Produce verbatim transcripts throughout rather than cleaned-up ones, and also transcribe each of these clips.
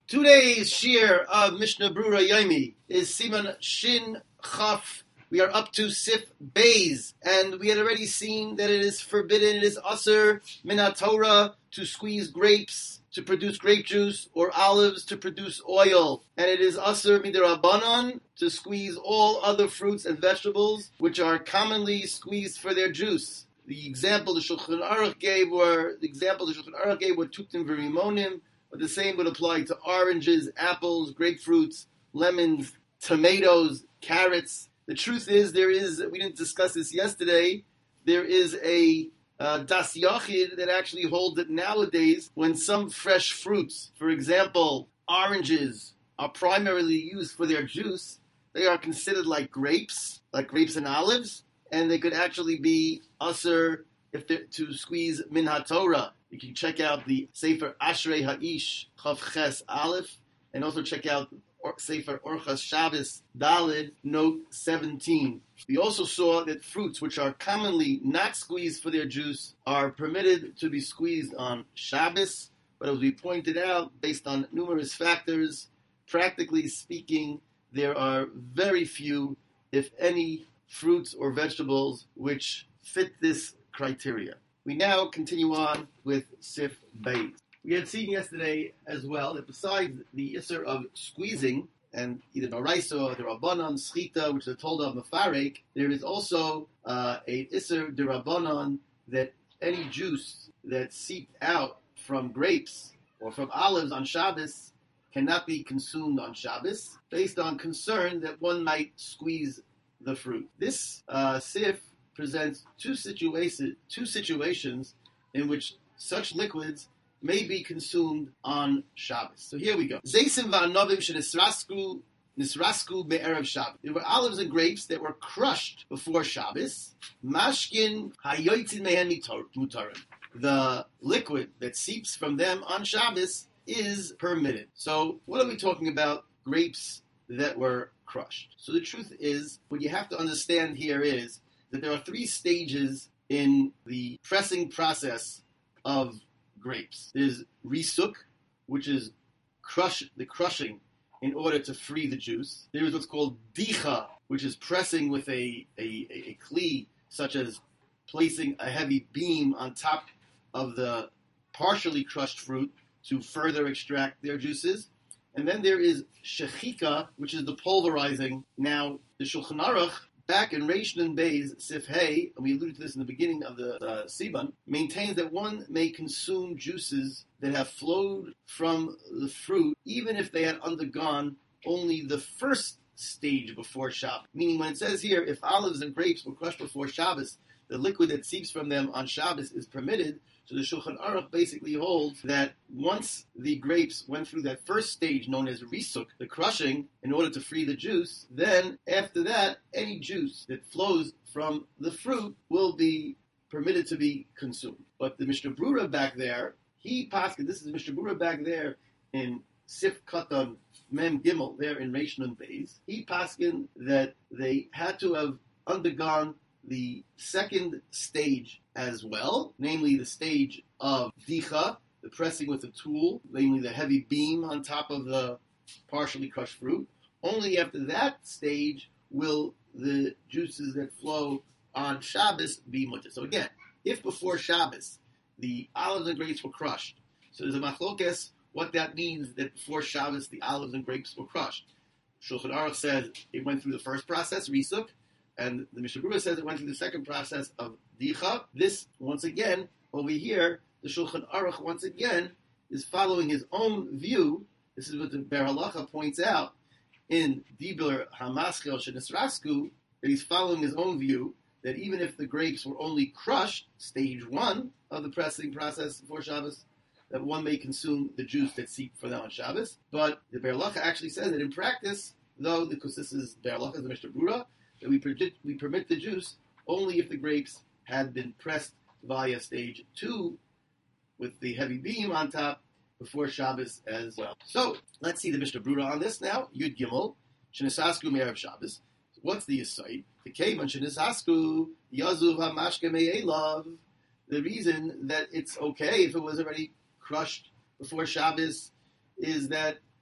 Today's shir of Mishnah Brura Yomi is Siman Shin Chaf. We are up to Sif Beis, and we had already seen that it is forbidden, it is Asur Min HaTorah to squeeze grapes to produce grape juice, or olives to produce oil. And it is Asur Midirabanan to squeeze all other fruits and vegetables, which are commonly squeezed for their juice. The example the Shulchan Aruch gave were, the example the Shulchan Aruch gave were Tutim V'Rimonim, but the same would apply to oranges, apples, grapefruits, lemons, tomatoes, carrots. The truth is, there is, we didn't discuss this yesterday, there is a uh, Das Yachid that actually holds that nowadays, when some fresh fruits, for example, oranges, are primarily used for their juice, they are considered like grapes, like grapes and olives, and they could actually be usher if they're to squeeze Min HaTorah. You can check out the Sefer Ashrei Ha'ish Chav Ches Aleph, and also check out or, Sefer Orchas Shabbos Dalid Note seventeen. We also saw that fruits which are commonly not squeezed for their juice are permitted to be squeezed on Shabbos, but as we pointed out, based on numerous factors, practically speaking, there are very few, if any, fruits or vegetables which fit this criteria. We now continue on with Sif Beis. We had seen yesterday as well that besides the Isser of squeezing, and either Baraisa or the Rabbanon, Schita, which are told of Mefarek, there is also uh, a Isser de Rabbanon that any juice that seeped out from grapes or from olives on Shabbos cannot be consumed on Shabbos, based on concern that one might squeeze the fruit. This uh, Sif presents two situations, two situations in which such liquids may be consumed on Shabbos. So here we go. Zeisim va'anovim shenisrasku nisrasku be'erev Shabbos. There were olives and grapes that were crushed before Shabbos. Mashkin hayotzin mehen mutarim. The liquid that seeps from them on Shabbos is permitted. So what are we talking about? Grapes that were crushed. So the truth is, what you have to understand here is that there are three stages in the pressing process of grapes. There's risuk, which is crush the crushing in order to free the juice. There is what's called dicha, which is pressing with a, a, a, a kli, such as placing a heavy beam on top of the partially crushed fruit to further extract their juices. And then there is shechika, which is the pulverizing. Now, the Shulchan Aruch, back in Reish Nun Beis, Sif Hey, and we alluded to this in the beginning of the uh, Siban, maintains that one may consume juices that have flowed from the fruit, even if they had undergone only the first stage before Shabbos. Meaning, when it says here, if olives and grapes were crushed before Shabbos, the liquid that seeps from them on Shabbos is permitted. So the Shulchan Aruch basically holds that once the grapes went through that first stage known as risuk, the crushing, in order to free the juice, then after that, any juice that flows from the fruit will be permitted to be consumed. But the Mishnah Brura back there, he paskin, this is the Mishnah Brura back there in Sif Katan Mem Gimel, there in Reish Nun Beis, he paskin that they had to have undergone the second stage as well, namely the stage of dicha, the pressing with a tool, namely the heavy beam on top of the partially crushed fruit. Only after that stage will the juices that flow on Shabbos be mutter. So again, if before Shabbos the olives and grapes were crushed, so there's a machlokes what that means that before Shabbos the olives and grapes were crushed. Shulchan Aruch says it went through the first process, risuk, and the Mishnah Brura says it went through the second process of dicha. This, once again, over here, the Shulchan Aruch, once again, is following his own view. This is what the Ber Halacha points out in Dibur Hamaschel Shenisrasku, that he's following his own view, that even if the grapes were only crushed, stage one of the pressing process before Shabbos, that one may consume the juice that seeped for them on Shabbos. But the Ber Halacha actually says that in practice, though, because this is Ber Halacha, the Mishnah Brura, that we, permit, we permit the juice only if the grapes had been pressed via stage two with the heavy beam on top before Shabbos as well. So, let's see the Mishnah Brura on this now. Yud Gimel, Shenisasku Me'erev Shabbos. What's the Yisayid? The Kevan Shenisasku, Yazuv HaMashke Me'elav. The reason that it's okay if it was already crushed before Shabbos is that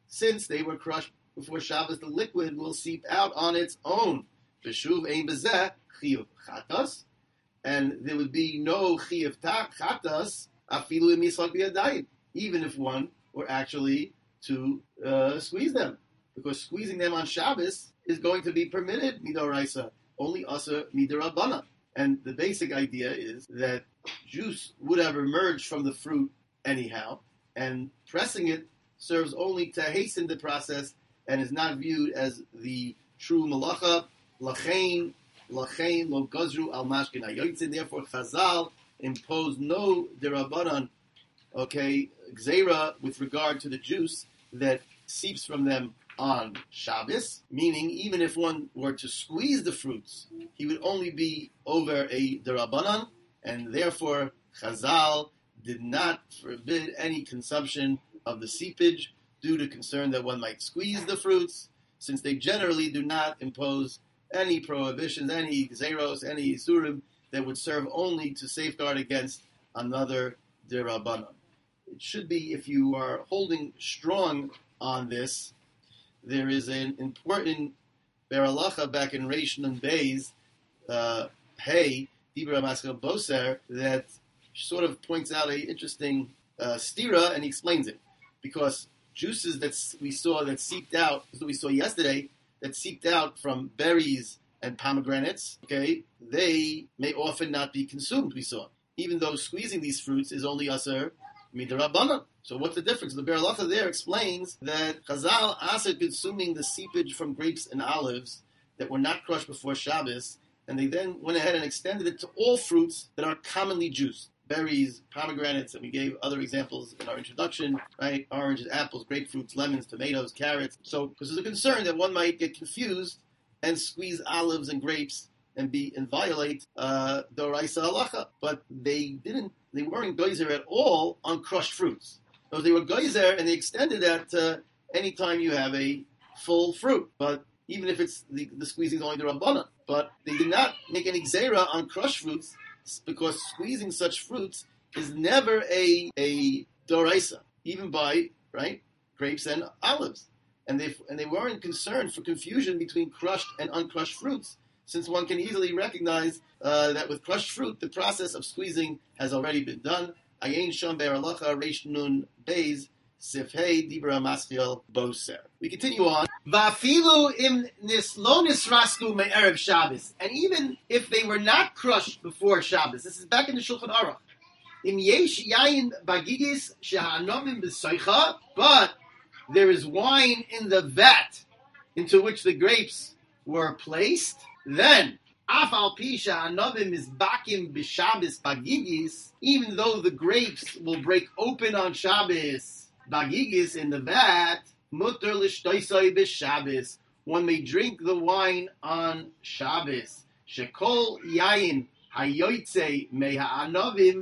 since they were crushed before Shabbos, the liquid will seep out on its own. V'shuv ein bezeh chiyuv chatas, and there would be no chiyuv chatas afilu im yislak biyadayim, even if one were actually to uh, squeeze them, because squeezing them on Shabbos is going to be permitted midoraisa, only asa midorabana. And the basic idea is that juice would have emerged from the fruit anyhow, and pressing it serves only to hasten the process and is not viewed as the true malacha. Lachain, lachain lo gazru al mashkin hayotzin. Therefore, Chazal imposed no derabanan, okay, gzeira with regard to the juice that seeps from them on Shabbos, meaning even if one were to squeeze the fruits, he would only be over a derabanan, and therefore Chazal did not forbid any consumption of the seepage due to concern that one might squeeze the fruits, since they generally do not impose any prohibitions, any zeros, any isurim that would serve only to safeguard against another derabanan. It should be, if you are holding strong on this, there is an important beralacha back in Reish Nun Beis, uh, Hey, Dibra Maskil Boser, that sort of points out an interesting uh, stira, and he explains it. Because juices that we saw that seeped out, as we saw yesterday, that seeped out from berries and pomegranates, okay, they may often not be consumed, we saw. Even though squeezing these fruits is only aser midrabanan. So what's the difference? The beralacha there explains that Chazal asked consuming the seepage from grapes and olives that were not crushed before Shabbos, and they then went ahead and extended it to all fruits that are commonly juiced. Berries, pomegranates, and we gave other examples in our introduction, right? Oranges, apples, grapefruits, lemons, tomatoes, carrots. So, because there's a concern that one might get confused and squeeze olives and grapes and be and violate uh, the Oraisa halacha. But they didn't, they weren't geyser at all on crushed fruits. So they were geyser, and they extended that to any time you have a full fruit. But even if it's the, the squeezing is only the Rabbana. But they did not make any gzeira on crushed fruits, because squeezing such fruits is never a a doraisa, even by right grapes and olives, and they and they weren't concerned for confusion between crushed and uncrushed fruits, since one can easily recognize uh, that with crushed fruit the process of squeezing has already been done. Ayin sham be'aralacha reish nun beis sifhei dibra maschiel boser. We continue on. Vafilu im nislo nisrasku me'erev Shabbos. And even if they were not crushed before Shabbos, this is back in the Shulchan Aruch. Im yesh yayin bagigis shehanomim b'soicha, but there is wine in the vat into which the grapes were placed, then af al pi shehanomim mizbakim b'Shabbos bagigis, even though the grapes will break open on Shabbos, bagigis in the vat, mutter l'shtoisai b'Shabbos, one may drink the wine on Shabbos. Shekol yayin hayoytze meha'anovim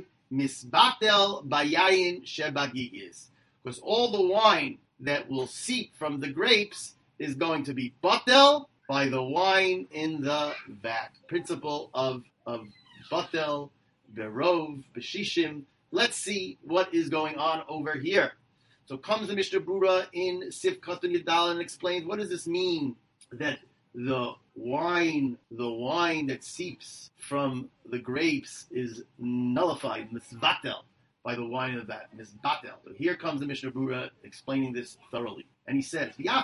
misbatel bayayin shebagigis. Because all the wine that will seep from the grapes is going to be batel by the wine in the vat. Principle of, of batel, berov, b'shishim. Let's see what is going on over here. So comes the Mishnah Brura in Sif Katan Yudal and explains, what does this mean that the wine, the wine that seeps from the grapes is nullified, misvatel, by the wine of that, misvatel. So here comes the Mishnah Brura explaining this thoroughly. And he says, now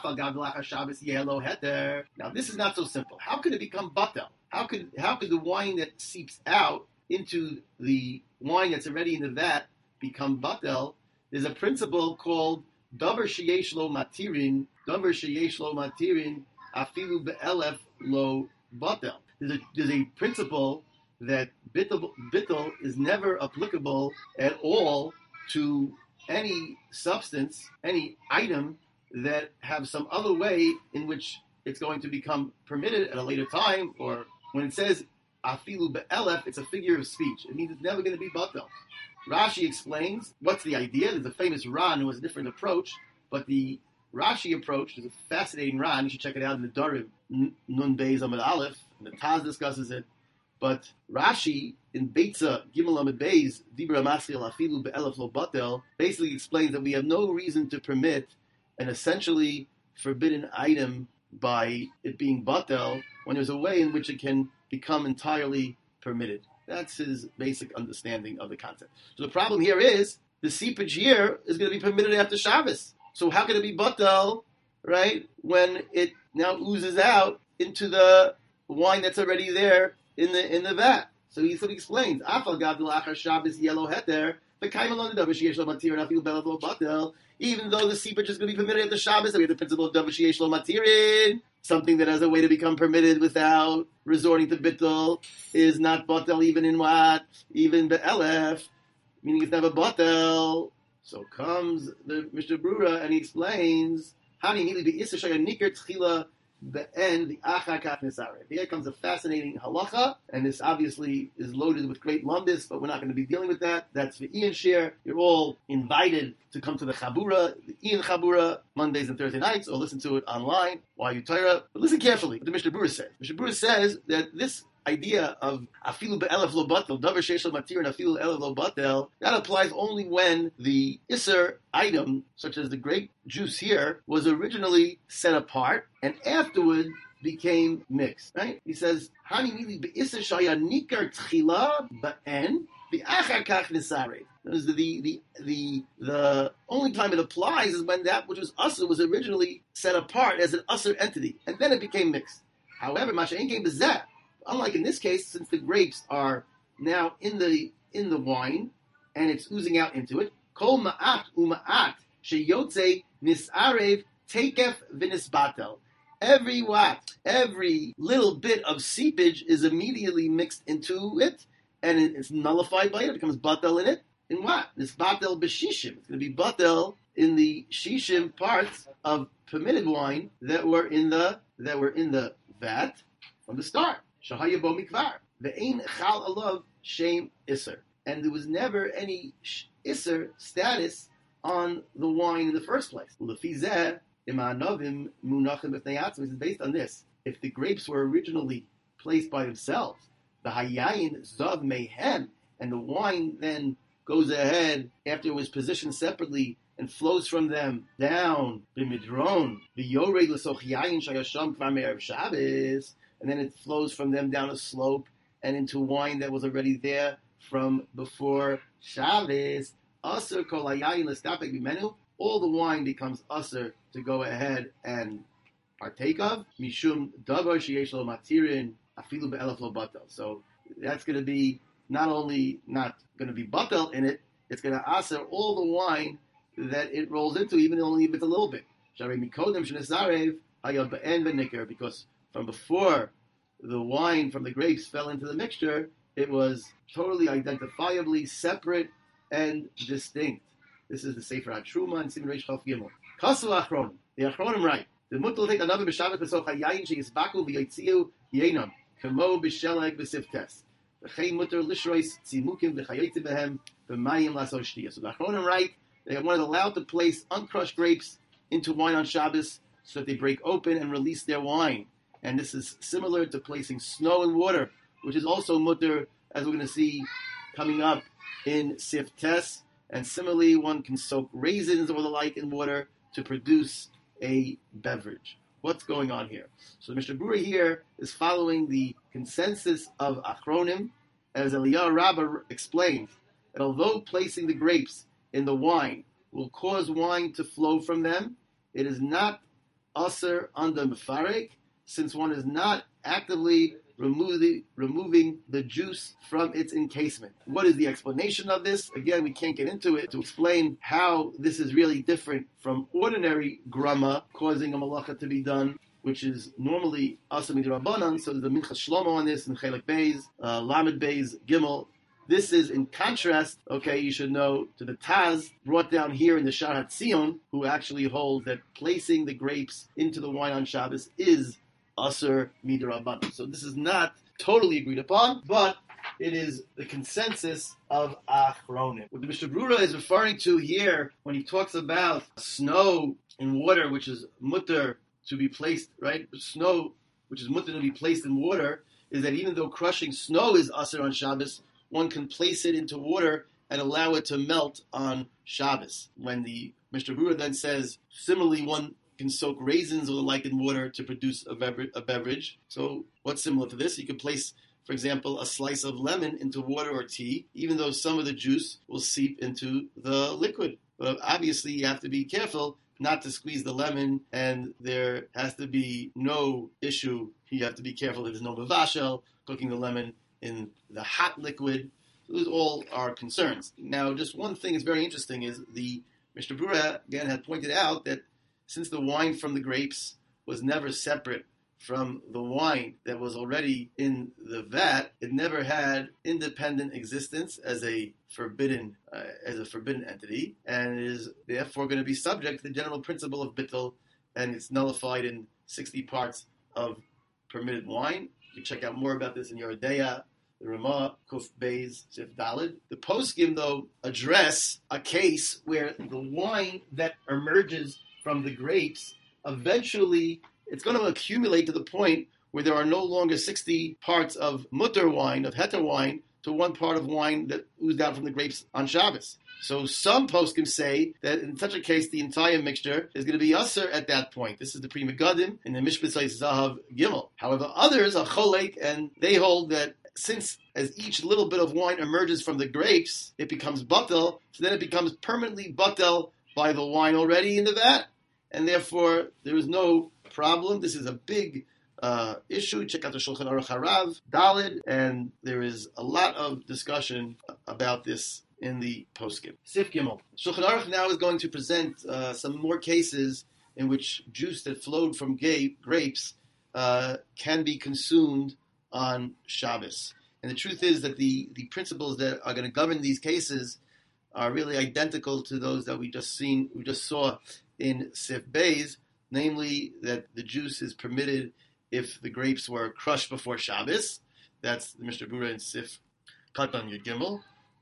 this is not so simple. How could it become batel? How could, how could the wine that seeps out into the wine that's already in the vat become batel? There's a principle called davar sheyesh lo matirin, davar sheyesh lo matirin, afilu be'elef lo batel. There's a, there's a principle that bittul, bittul is never applicable at all to any substance, any item that have some other way in which it's going to become permitted at a later time, or when it says afilu be'elef, it's a figure of speech. It means it's never going to be batel. Rashi explains, what's the idea? There's a famous Ran who has a different approach, but the Rashi approach is a fascinating Ran. You should check it out in the Dorim, Nun Beis Amud Aleph, and the Taz discusses it. But Rashi, in Beitza, Gimel Amud Beis, Dibra Maskil Afilu Be'elef Lo Batel, basically explains that we have no reason to permit an essentially forbidden item by it being batel when there's a way in which it can become entirely permitted. That's his basic understanding of the concept. So the problem here is the seepage here is going to be permitted after Shabbos. So how can it be batel, right, when it now oozes out into the wine that's already there in the in the vat? So he sort of explains, Afal Gavdil Achar Shabbos yellow heter, even though the seepage is going to be permitted at the Shabbos, we have the principle of Davar Sheyesh Lo Matirin, something that has a way to become permitted without resorting to bittul is not batel even in what? Even be'elef, meaning it's never batel. So comes the Mishnah Brura and he explains, Hani Mili Be'isa Shaya Nikar Tchila Be'en the Achar Kach Nisareh. Here comes a fascinating halacha, and this obviously is loaded with great lumbus, but we're not going to be dealing with that. That's the Ian Share. You're all invited to come to the Chabura, the Ian Chabura, Mondays and Thursday nights, or listen to it online while you Torah. But listen carefully what the Mishnah Brura says. Mishnah Brura says that this idea of afilu be'elef lo batel, davar sheish lo matir, and afilu elef lo batel, that applies only when the iser item, such as the grape juice here, was originally set apart and afterward became mixed. Right? He says, Hani mili be'iser shaya nikar tchila ba'en bi'achar kach nisare. The, the, the, the only time it applies is when that which was usher was originally set apart as an usher entity, and then it became mixed. However, masha'en came b'zeh. Unlike in this case, since the grapes are now in the in the wine and it's oozing out into it, kol ma'at u'ma'at sheyotze nisarev tekef v'nisbatel. Every what? Every little bit of seepage is immediately mixed into it, and it's nullified by it. It becomes batel in it. In what? This batel b'shishim. It's going to be batel in the shishim parts of permitted wine that were in the that were in the vat from the start. Shahaya bo mikvar. Ve'ein chal alav shem iser. And there was never any iser status on the wine in the first place. Lefizeh imanovim munachim b'fnei This is based on this. If the grapes were originally placed by themselves, the hayayin zav mehem, and the wine then goes ahead after it was positioned separately and flows from them down b'midron v'yorei l'soch yayin shayasham kvar me'erev Shabbos. And then it flows from them down a slope and into wine that was already there from before Shabbos. Aser kol hayayin l'stapek b'menu. All the wine becomes aser to go ahead and partake of. Mishum davar sheyesh lo matirin afilu be'elef lo batel. So that's going to be not only not going to be batel in it, it's going to aser all the wine that it rolls into, even only if it's a little bit. Sharei mikodem shnesarev hayah be'en v'nikar, because from before the wine from the grapes fell into the mixture, it was totally identifiably separate and distinct. This is the Sefer HaTruma and Siman Reish Chaf Gimel. Kasu Achronim. The Achronim write, the mutal take another b'shabbos b'soch hayayin sheyisbaku v'yotziu yenam kamo b'sheleg b'siftes. V'chei mutar lishrois tzimukim v'chayotzi b'hem v'mayim laso shtiya. So the Achronim write, they are allowed to place uncrushed grapes into wine on Shabbos so that they break open and release their wine. And this is similar to placing snow in water, which is also mutter, as we're going to see coming up in Sif Tes. And similarly, one can soak raisins or the like in water to produce a beverage. What's going on here? So the Mishnah Brura here is following the consensus of Achronim, as Eliyahu Rabbah explained, that although placing the grapes in the wine will cause wine to flow from them, it is not aser under mefarek, since one is not actively removing, removing the juice from its encasement. What is the explanation of this? Again, we can't get into it to explain how this is really different from ordinary grama causing a malacha to be done, which is normally asa midrabanan. So there's a mincha shlomo on this in Chelek Beis, uh, Lamed Beis, Gimel. This is in contrast, okay, you should know, to the Taz brought down here in the Shar HaTzion, who actually holds that placing the grapes into the wine on Shabbos is Aser Midrabanan. So this is not totally agreed upon, but it is the consensus of Achronim. What the Mishnah Brura is referring to here when he talks about snow in water, which is mutter to be placed, right? Snow, which is mutter to be placed in water, is that even though crushing snow is Aser on Shabbos, one can place it into water and allow it to melt on Shabbos. When the Mister Brewer then says, similarly, one can soak raisins or the like in water to produce a, bever- a beverage. So what's similar to this? You could place, for example, a slice of lemon into water or tea, even though some of the juice will seep into the liquid. But obviously, you have to be careful not to squeeze the lemon, and there has to be no issue. You have to be careful that there's no mavashel, cooking the lemon in the hot liquid. Those all are concerns. Now, just one thing is very interesting is the Mister Brewer, again, had pointed out that since the wine from the grapes was never separate from the wine that was already in the vat, it never had independent existence as a forbidden uh, as a forbidden entity, and is therefore going to be subject to the general principle of bittul, and it's nullified in sixty parts of permitted wine. You can check out more about this in Yoreh De'ah, the Ramah, Kuf Beis, Sif Dalid. The poskim, though, address a case where the wine that emerges from the grapes, eventually it's going to accumulate to the point where there are no longer sixty parts of mutter wine, of heter wine, to one part of wine that oozed out from the grapes on Shabbos. So some poskim say that in such a case, the entire mixture is going to be usher at that point. This is the Pri Megadim in the Mishpatzai Zahav Gimel. However, others are cholek, and they hold that since as each little bit of wine emerges from the grapes, it becomes batel, so then it becomes permanently batel by the wine already in the vat, and therefore there is no problem. This is a big uh, issue. Check out the Shulchan Aruch Harav, Dalid, and there is a lot of discussion about this in the poskim. Sif Gimel. Shulchan Aruch now is going to present uh, some more cases in which juice that flowed from ga- grapes uh, can be consumed on Shabbos. And the truth is that the, the principles that are going to govern these cases are really identical to those that we just seen, we just saw in Sif Beis, namely that the juice is permitted if the grapes were crushed before Shabbos. That's the Mishnah Berurah in Sif Katan Yud Gimel.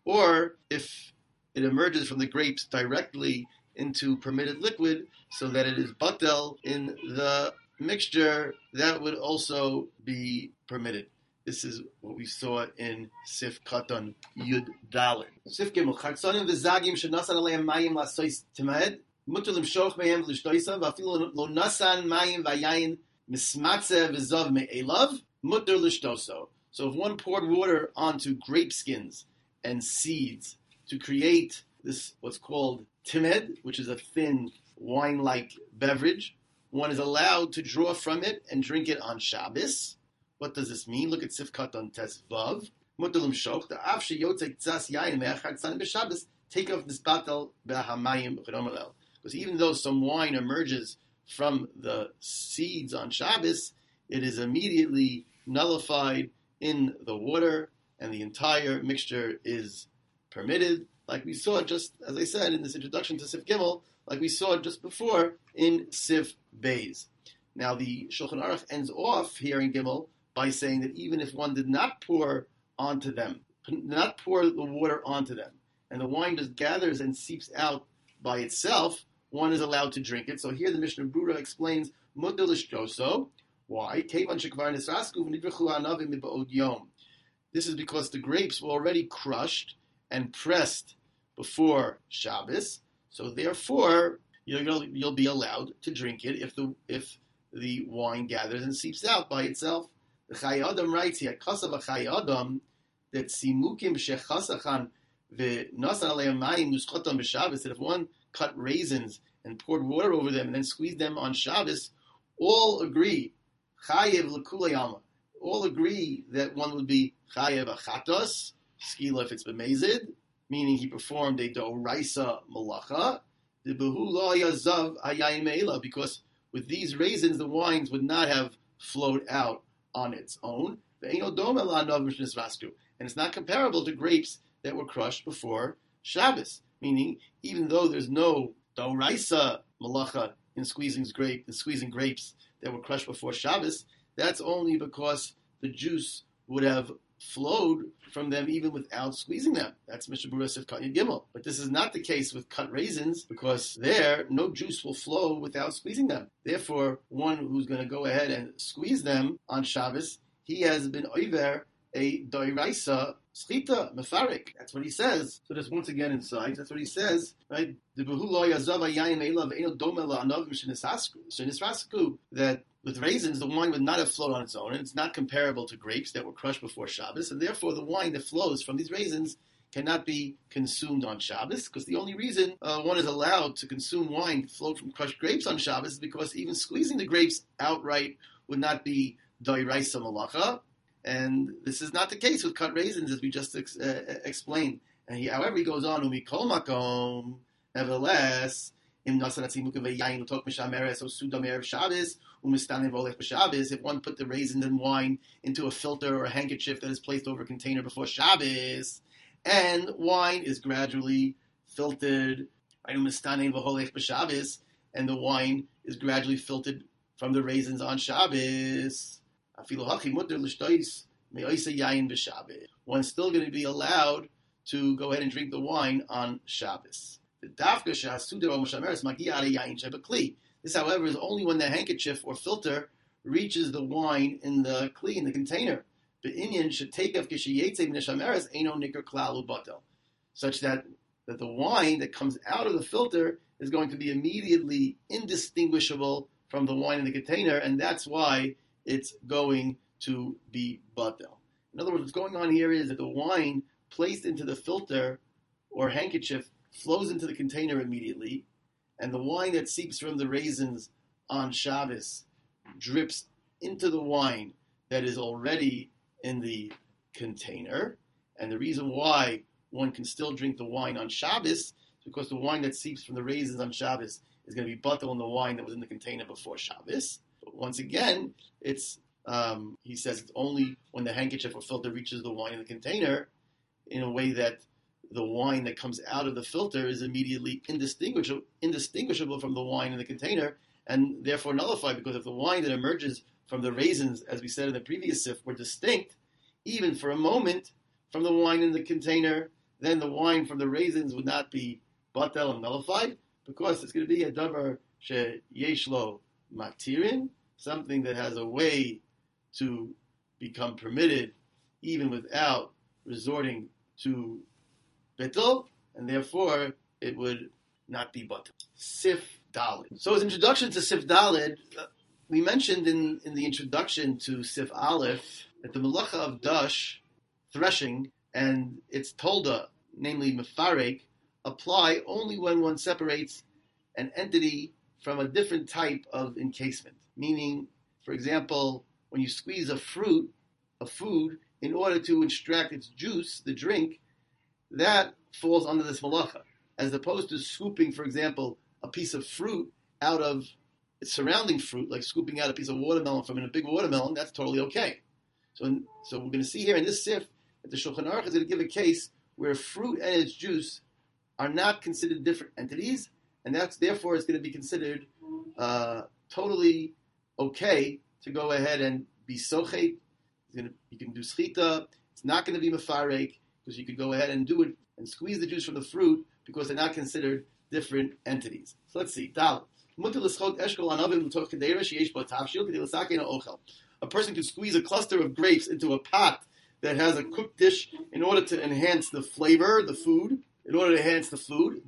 Or if it emerges from the grapes directly into permitted liquid so that it is batel in the mixture, that would also be permitted. This is what we saw in Sif Katan Yud Daled. Sif Gimel. Chatzanim v'zagim shenasan aleim mayim lasois timaed. Mutter limshoch mehem v'lishtoisa v'afilu lo nasan mayim v'yayin mismatze v'zov me'elav mutter lishtoso. So if one poured water onto grape skins and seeds to create this, what's called timed, which is a thin wine-like beverage, one is allowed to draw from it and drink it on Shabbos. What does this mean? Look at Sif Katan Tes Vav. Mutter limshoch the av sheyotzei tzas yayin me'achad tzan b'Shabbos take off nisbatel b'hamayim b'chodomalel. Because even though some wine emerges from the seeds on Shabbos, it is immediately nullified in the water, and the entire mixture is permitted, like we saw just, as I said, in this introduction to Sif Gimel, like we saw just before in Sif Beis. Now, the Shulchan Aruch ends off here in Gimel by saying that even if one did not pour onto them, not pour the water onto them, and the wine just gathers and seeps out by itself, one is allowed to drink it. So here the Mishnah Berurah explains, Mutter lishtoso. Why? This is because the grapes were already crushed and pressed before Shabbos, so therefore you'll, you'll be allowed to drink it if the if the wine gathers and seeps out by itself. The Chai Adam writes here, Kasav Chai Adam, that simukim shechasachan v'nasan aleim mayim muschotam b'Shabbos, that if one cut raisins and poured water over them and then squeezed them on Shabbos, all agree, chayev l'kulayama, all agree that one would be chayev achatos, skila if it's b'mezid, meaning he performed a doraisa malacha, the behu lo yazav hayayin me'ela, because with these raisins the wines would not have flowed out on its own, and it's not comparable to grapes that were crushed before Shabbos, meaning even though there's no doraisa malacha in squeezing grape, in squeezing grapes that were crushed before Shabbos, that's only because the juice would have flowed from them even without squeezing them. That's Mishnah Berurah Sif Katan Gimel. But this is not the case with cut raisins, because there, no juice will flow without squeezing them. Therefore, one who's going to go ahead and squeeze them on Shabbos, he has been over a doiraisa Schita, mefarik. That's what he says. So just once again inside, that's what he says, right? The that with raisins, the wine would not have flowed on its own, and it's not comparable to grapes that were crushed before Shabbos, and therefore the wine that flows from these raisins cannot be consumed on Shabbos, because the only reason uh, one is allowed to consume wine flowed from crushed grapes on Shabbos is because even squeezing the grapes outright would not be doiraisa malacha, and this is not the case with cut raisins, as we just ex- uh, explained. And he, however, he goes on, umikol makom, nevertheless, if one put the raisins and wine into a filter or a handkerchief that is placed over a container before Shabbos, and wine is gradually filtered, and the wine is gradually filtered from the raisins on Shabbos, one's still going to be allowed to go ahead and drink the wine on Shabbos. This, however, is only when the handkerchief or filter reaches the wine in the kli, in the container. Such that, that the wine that comes out of the filter is going to be immediately indistinguishable from the wine in the container, and that's why it's going to be batel. In other words, what's going on here is that the wine placed into the filter or handkerchief flows into the container immediately, and the wine that seeps from the raisins on Shabbos drips into the wine that is already in the container. And the reason why one can still drink the wine on Shabbos is because the wine that seeps from the raisins on Shabbos is going to be batel in the wine that was in the container before Shabbos. But once again, it's um, he says it's only when the handkerchief or filter reaches the wine in the container in a way that the wine that comes out of the filter is immediately indistinguishable, indistinguishable from the wine in the container, and therefore nullified, because if the wine that emerges from the raisins, as we said in the previous sif, were distinct, even for a moment, from the wine in the container, then the wine from the raisins would not be batel and nullified, because it's going to be a davar sheyeshlo matirin, something that has a way to become permitted even without resorting to bittul, and therefore it would not be batel. Sif Dalid. So as introduction to Sif Dalid, uh, we mentioned in, in the introduction to Sif Aleph that the melacha of dash, threshing, and its tolda, namely mefarek, apply only when one separates an entity from a different type of encasement. Meaning, for example, when you squeeze a fruit, a food, in order to extract its juice, the drink, that falls under this malacha, as opposed to scooping, for example, a piece of fruit out of its surrounding fruit, like scooping out a piece of watermelon from in a big watermelon. That's totally okay. So, in, so we're going to see here in this sif that the Shulchan Aruch is going to give a case where fruit and its juice are not considered different entities, and that's therefore it's going to be considered uh, totally okay to go ahead and be sochet. You can do schita. It's not going to be mefarek, because you could go ahead and do it and squeeze the juice from the fruit, because they're not considered different entities. So let's see. Dal. A person can squeeze a cluster of grapes into a pot that has a cooked dish in order to enhance the flavor, the food, in order to enhance the food.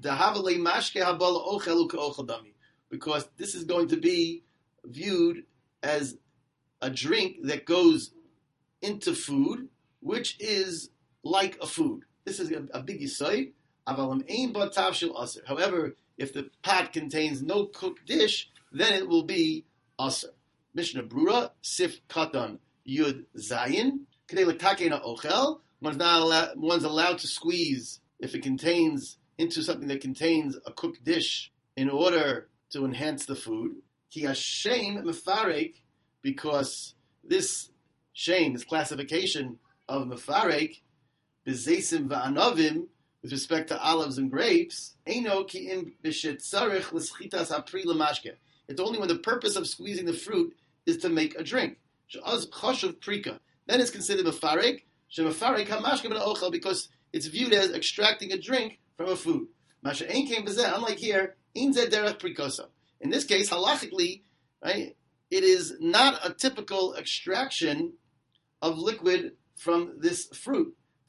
Because this is going to be viewed as a drink that goes into food, which is like a food. This is a, a big yisod. However, if the pot contains no cooked dish, then it will be aser. Mishnah Brura, Sif Katan Yud Zayin. One's not allowed, one's allowed to squeeze if it contains into something that contains a cooked dish in order to enhance the food. Ki hashem mefarek, because this shame, this classification of mefarek, bezesim va'anavim, with respect to olives and grapes, eino ki im b'shetzarich l'schitas hapri l'mashke. It's only when the purpose of squeezing the fruit is to make a drink. She'az chashuv prika. Then it's considered mefarek. She'mefarek hamashke ben ochel, because it's viewed as extracting a drink from a food. Masha ein kein b'zeh. Unlike here, ein zeh derech prikosa. In this case, halachically, right, it is not a typical extraction of liquid from this fruit.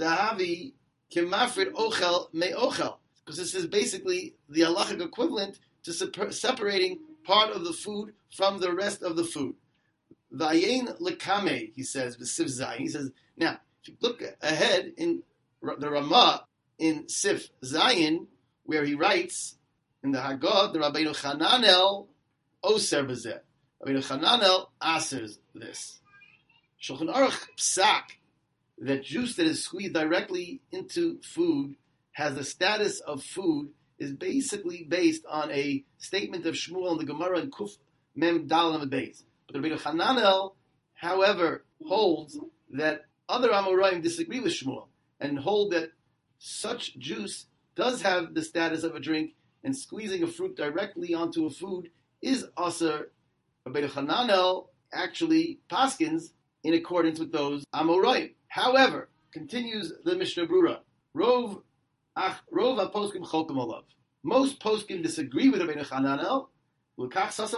dahavi kimafrid ochel me ochel, because this is basically the halachic equivalent to separating part of the food from the rest of the food. Vayein lekame, he says, v'sif zayin. He says, now, if you look ahead in the Ramah in Sif Zayin, where he writes in the Haggadah, the Rabbeinu Chananel oser b'zeh. Rabbeinu Chananel asers this. Shulchan Aruch psak, that juice that is squeezed directly into food has the status of food, is basically based on a statement of Shmuel in the Gemara in Kuf Mem Dal Amud Beis. But Rabbeinu Hananel, however, holds that other Amoraim disagree with Shmuel and hold that such juice does have the status of a drink, and squeezing a fruit directly onto a food is aser. Rabbeinu Hananel actually paskins in accordance with those Amoraim. However, continues the Mishnah Brura, Rov Ach Rov HaPoskim Cholkim Olav. Most poskim disagree with Rabbeinu Hananel. That's why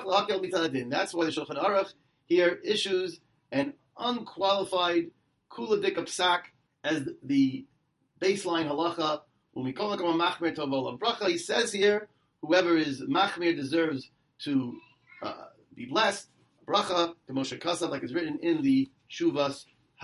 the Shulchan Aruch here issues an unqualified kula dika psak as the baseline halacha. When we call it a machmir tov olav bracha, he says here, whoever is machmir deserves to uh, be blessed. Bracha to Moshe Kasav, like it's written in the Shuvas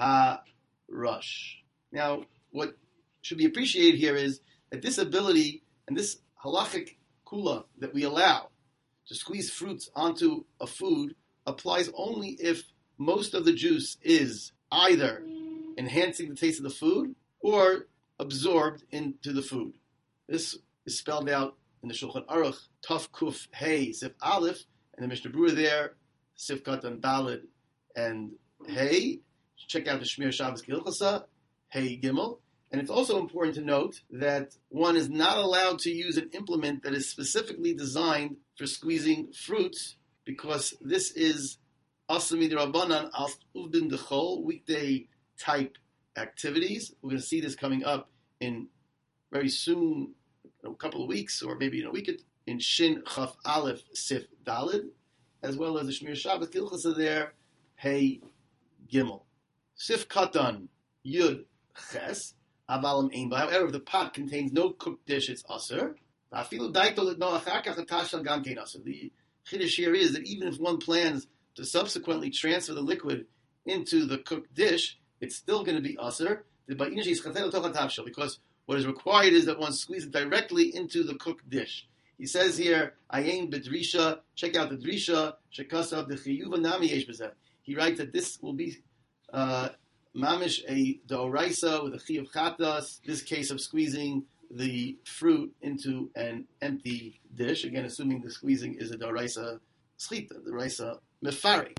HaRush. Now, what should be appreciated here is that this ability and this halachic kula that we allow to squeeze fruits onto a food applies only if most of the juice is either enhancing the taste of the food or absorbed into the food. This is spelled out in the Shulchan Aruch, Taf Kuf Hey Sif Aleph, and the Mishnah Brura there, Sif Katan Dalid and Hey. Check out the Shmir Shabbos Gilchasa, Hey Gimel. And it's also important to note that one is not allowed to use an implement that is specifically designed for squeezing fruits, because this is Asami Rabbanan al Uvdin Dechol, weekday type activities. We're going to see this coming up in very soon, in a couple of weeks, or maybe in a week, in Shin Chaf Aleph Sif Dalid, as well as the Shmir Shabbos Gilchasa there, Hey Gimel. Sif Katan Yud Ches. However, if the pot contains no cooked dish, it's aser. The chiddush here is that even if one plans to subsequently transfer the liquid into the cooked dish, it's still going to be aser, because what is required is that one squeeze it directly into the cooked dish. He says here, Ayin b'drisha, check out the drisha, shekasav d'chiyuva nami yesh b'zeh. He writes that this will be uh, mamish a d'oraisa with a chi of chatas, this case of squeezing the fruit into an empty dish, again assuming the squeezing is a d'oraisa schita, the d'oraisa mefari.